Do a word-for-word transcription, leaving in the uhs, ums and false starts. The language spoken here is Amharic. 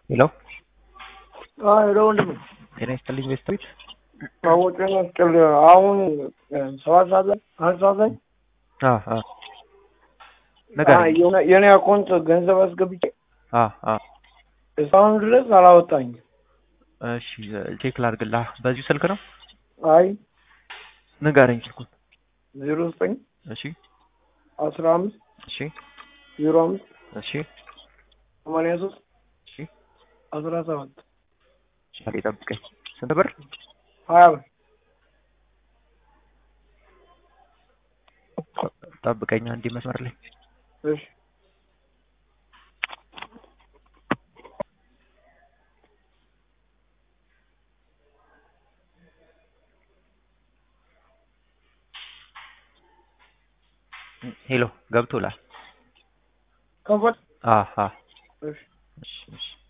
ሄሎ ሄሎ ወንድም ጤና ይስጥልኝ ቤስቶች ታወቀኝ አስቀል አሁን ሰባት ሰዓት ላይ አንድ ሰዓት ላይ አ አ ነገር የኔ አካውንት ገንዘብ አስገብቼ አ አ እስካሁን ድረስ አላወጣኝ። እሺ ቼክ ላድርግልህ። በዚሁ ስልክ ነው? አይ ንገረኝ ስልኩን። ዜሮ ዘጠኝ እሺ አስራ አምስት እሺ ዜሮ አምስት እሺ ሰማንያ ሶስት እሺ አስራ ሰባት ሻሌ ጠብቀኝ። ስንት ብር? ሀያ ብር ጠብቀኝ አንዴ መስመር ላይ። እሺ ሄሎ ገብቶላል? ከፈት አ አ እሺ እሺ እሺ